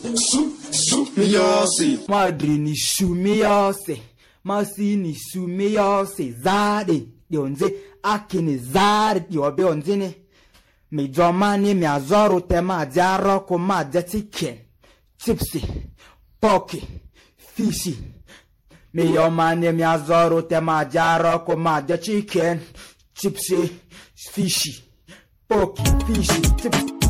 Sumiyose. Madri ni shumiyose. Masi ni shumiyose. Zade. Dionze. Akini zade. Diobe onzine. Mi jomani mi azoro tema diaro kuma chicken. Chipsy. Poki. Fishy. Mi jomani mi azoro tema diaro kuma chicken. Chipsy. Fishy. Poki. Fishy. Chipsy.